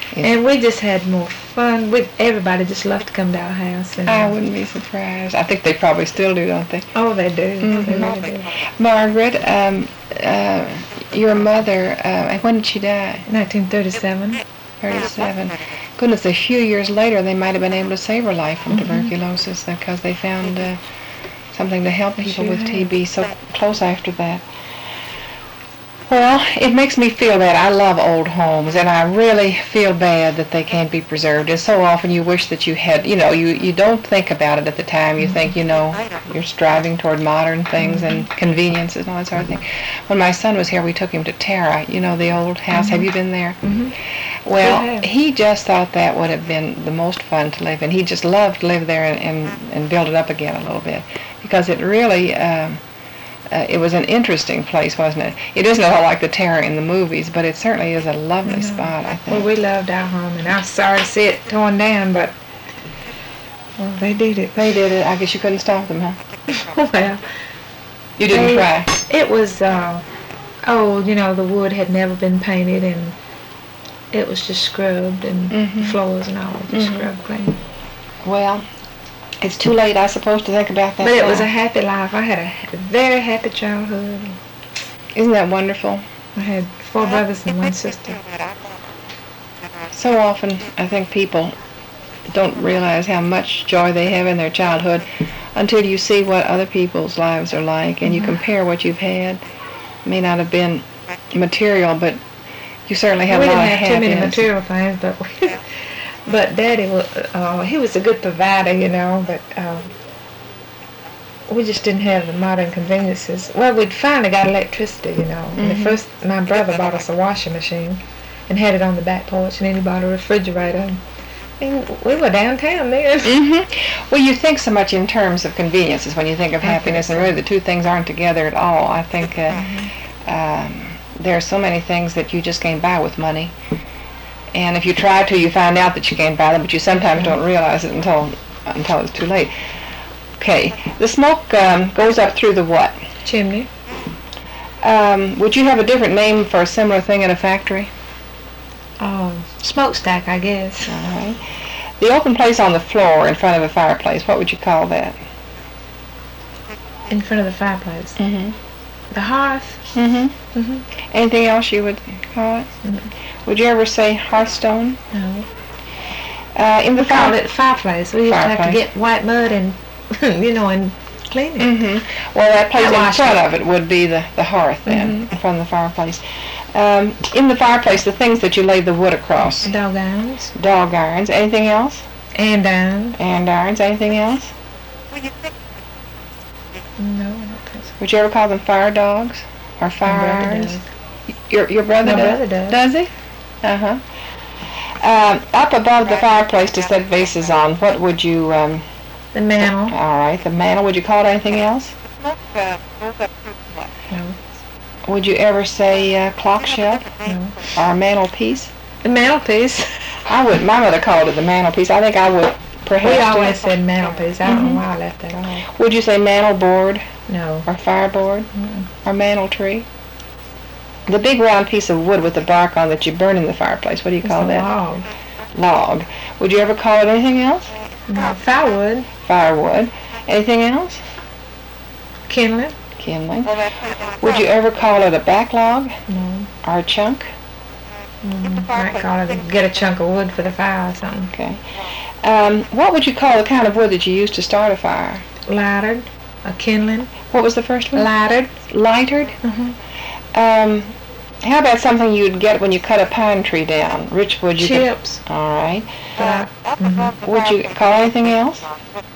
And we just had more fun. Everybody just loved to come to our house. And, I wouldn't be surprised. I think they probably still do, don't they? Oh, they do. They really do. Margaret, your mother, when did she die? 1937. 37. Goodness, a few years later they might have been able to save her life from tuberculosis because they found something to help people with TB so close after that. Well, it makes me feel bad. I love old homes, and I really feel bad that they can't be preserved. And so often you wish that you had, you don't think about it at the time. You think, you're striving toward modern things and conveniences and all that sort of thing. When my son was here, we took him to Tara, the old house. Have you been there? Mm-hmm. Well, he just thought that would have been the most fun to live in. He just loved to live there and build it up again a little bit because it really... it was an interesting place, wasn't it? It isn't at all like the Tara in the movies, but it certainly is a lovely spot, I think. Well, we loved our home, and I was sorry to see it torn down, but they did it. They did it. I guess you couldn't stop them, huh? Well, you didn't try. It was the wood had never been painted, and it was just scrubbed, and floors and all just scrubbed clean. Well, it's too late, I suppose, to think about that. But it was a happy life. I had a very happy childhood. Isn't that wonderful? I had 4 brothers and 1 sister. So often, I think people don't realize how much joy they have in their childhood until you see what other people's lives are like, and you compare what you've had. It may not have been material, but you certainly have a lot of happiness. We didn't have too many material things, but Daddy was, he was a good provider, but we just didn't have the modern conveniences. Well, we'd finally got electricity, And at first, my brother bought us a washing machine and had it on the back porch, and then he bought a refrigerator. And we were downtown then. Well, you think so much in terms of conveniences when you think of happiness, and really the two things aren't together at all. I think there are so many things that you just can't buy with money. And if you try to, you find out that you can't buy them, but you sometimes don't realize it until it's too late. Okay, the smoke goes up through the what? Chimney. Would you have a different name for a similar thing in a factory? Smokestack, I guess. All right. The open place on the floor in front of a fireplace, what would you call that? In front of the fireplace? The hearth? Anything else you would call it? Would you ever say hearthstone? No. We call it fireplace. We used to have to get white mud and, and clean it. Well, that place in front of it would be the hearth then, in front of the fireplace. In the fireplace, the things that you lay the wood across. Dog irons. Dog irons. Anything else? Andirons. Andirons. Anything else? No, I don't think so. Would you ever call them fire dogs or fire irons? Your brother does? My brother does. Does he? Up above the fireplace to set vases on, what would you... the mantle. All right, the mantle. Would you call it anything else? No. Would you ever say clock shelf? No. Or mantelpiece? The mantelpiece. I would. My mother called it the mantelpiece. I think I would perhaps... We always said mantelpiece. I don't know why I left that off. Would you say mantel board? No. Or fireboard? Or mantel tree? The big round piece of wood with the bark on that you burn in the fireplace, what do you call that? Log. Log. Would you ever call it anything else? No. Firewood. Firewood. Anything else? Kindling. Kindling. Would you ever call it a backlog? No. Or a chunk? Might call it get a chunk of wood for the fire or something. Okay. What would you call the kind of wood that you used to start a fire? Lightered. A kindling. What was the first one? Lightered. Lightered? How about something you'd get when you cut a pine tree down? Rich wood. Chips. All right. Would you call anything else?